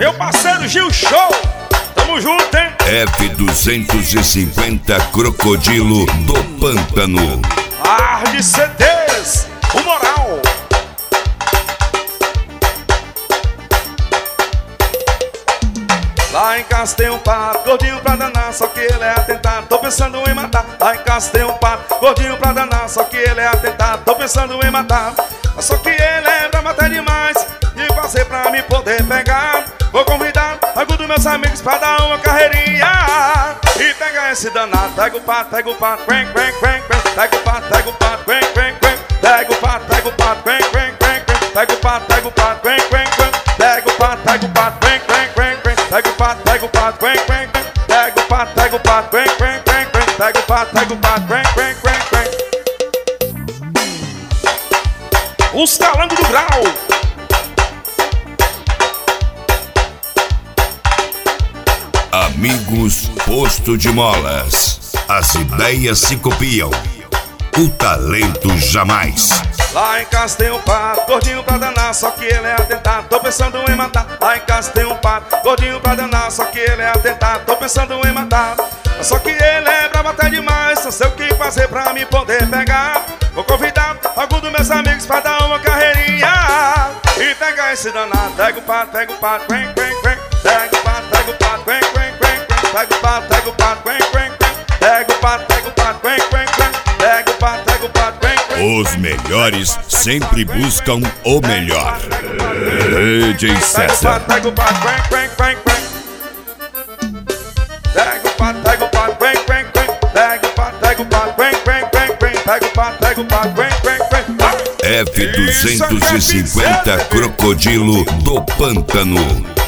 Meu parceiro Gil Show, tamo junto, hein? F250 Crocodilo do Pântano. Arde CDs, o moral. Lá em casa tem um pato, gordinho pra danar, só que ele é atentado, tô pensando em matar. Lá em casa tem um pato, gordinho pra danar, só que ele é atentado, tô pensando em matar. Só que ele é brabo até demais, de fazer pra me poder pegar. Vou convidar alguns dos meus amigos pra dar uma carreirinha e pegar esse danado. Pega o pato, quen, quen, quen, quen. Pega o pato, quen, quen, quen. Pega o pato, quen, quen, quen, quen. Pega o pato, quen, quen, quen. Pega o pato, quen, quen, quen, quen. Pega o pato, quen, quen, quen. Pega o pato, quen, quen, quen, quen. Pega o pato, quen, quen, quen, quen. Os calangos do grau. Amigos Posto de Molas. As ideias se copiam, o talento jamais. Lá em casa tem um pato, gordinho pra danar, só que ele é atentado, tô pensando em matar. Lá em casa tem um pato, gordinho pra danar, só que ele é atentado, tô pensando em matar. Só que ele é brabo até demais, não sei o que fazer pra me poder pegar. Vou convidar alguns dos meus amigos pra dar uma carreirinha e pegar esse danado. Pega o pato, quen, quen, quen. Pega o pato, quen, quen, quen. Pega o pato, quen, quen, quen. Pega o pato, quen, quen, quen. Pega o pato, quen, quen. Os melhores sempre buscam o melhor. DJ César. Pega o pato, quen, quen, quen, quen. Pega o pato, quen, quen, quen. Pega o pato, quen, quen, quen, quen. Pega o pato, quen, quen, quen. F250 Crocodilo do Pântano.